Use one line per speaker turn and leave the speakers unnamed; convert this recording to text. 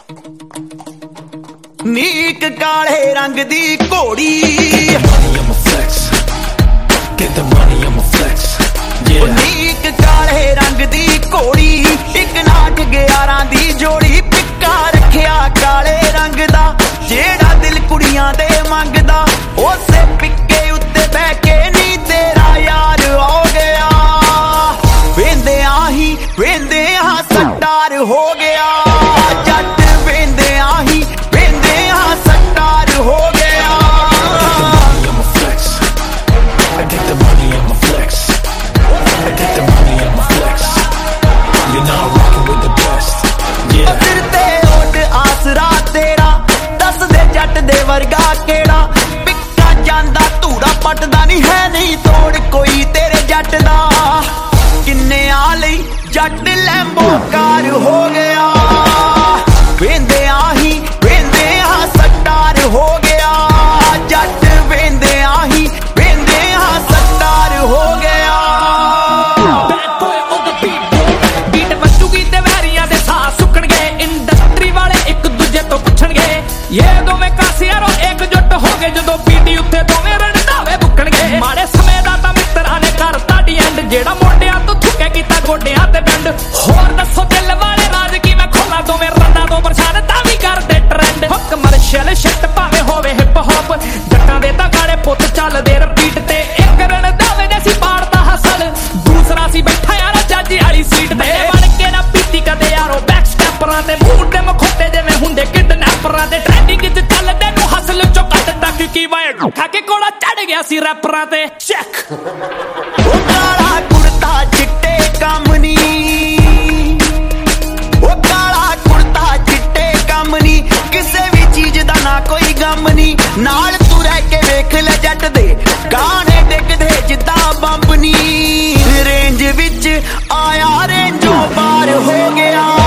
नीक काले रंग दी घोड़ी नीक काले रंग दी घोड़ी इक नाट 11 दी जोड़ी पिक्का रखिया काले रंग दा जेड़ा दिल कुड़ियां दे मंगदा उसे पिक्के उत्ते बह के नी तेरा यार हो गया वेंदे सट्टार हो गया जट वेंदे सट्टार हो गया सिर ते ओट आसरा तेरा दस दे जट दे वर्गा केड़ा पिक्का जांदा धूड़ा पटदा नहीं है नहीं तोड़ कोई तेरे जट दा किन्ने आ लई जट लैम्बो कार हो गया वेंदे सट्टार हो गया जट वेंदे सट्टार हो गया
बीट बजूगी ते वैरियां दे साह सुकणगे इंडस्ट्री वाले एक दूजे तो पुछणगे ये दोवें कासियारो एकजुट हो गए जदों पीटी उत्ते दोवें रंधावे बुकणगे माड़े समय दा तां मित्तरां ने करता डी एंड जेड़ा मोढियां तो थुके कीता गोडियां ते डंड होर दसो दिल वाले राज की मैं खोला दोवें रंधां तो परेशान तां वी करदे ट्रेंड हो कमर्शियल शिट भावें होवे हिप हॉप जट्टां दे तां गाड़े पुੱਤ ਚੱਲਦੇ रिपीट ते एक रंधावे ने सी पाड़दा हसल दूसरा सी बैठा यार जੱਜ वाली सीट ते बन के ना पीती कदे यारो बैक स्टैपरां ते मूड ते मखोते जिवें हुंदे किडनैपरां ते ट्रेंडिंग च ਚੱਲਦੇ ਨੂੰ ਹਸਲ ਚੋਂ ਕੱਢਦਾ ਕਿਉਂਕਿ ਵਾਇਰ ਖਾ ਕੇ ਕੋਲਾ ਚੜ ਗਿਆ ਸੀ ਰੈਪਰਾਂ ਤੇ ਚੈੱਕ
ਉਹ ਕਾਲਾ ਕੁੜਤਾ ਚਿੱਟੇ ਕੰਮ ਨੀ ਉਹ ਕਾਲਾ ਕੁੜਤਾ ਚਿੱਟੇ ਕੰਮ ਨੀ ਕਿਸੇ ਵੀ ਚੀਜ਼ ਦਾ ਨਾ ਕੋਈ ਗਮ ਨੀ ਨਾਲ ਤੂੰ ਰਹਿ ਕੇ ਵੇਖ ਲੈ ਜੱਟ ਦੇ ਗਾਣੇ ਡਿੱਗਦੇ ਜਿੱਦਾਂ ਬੰਬ ਨੀ ਰੇਂਜ ਵਿੱਚ ਆਇਆ ਰੇਂਜੋਂ ਬਾਹਰ ਹੋ ਗਿਆ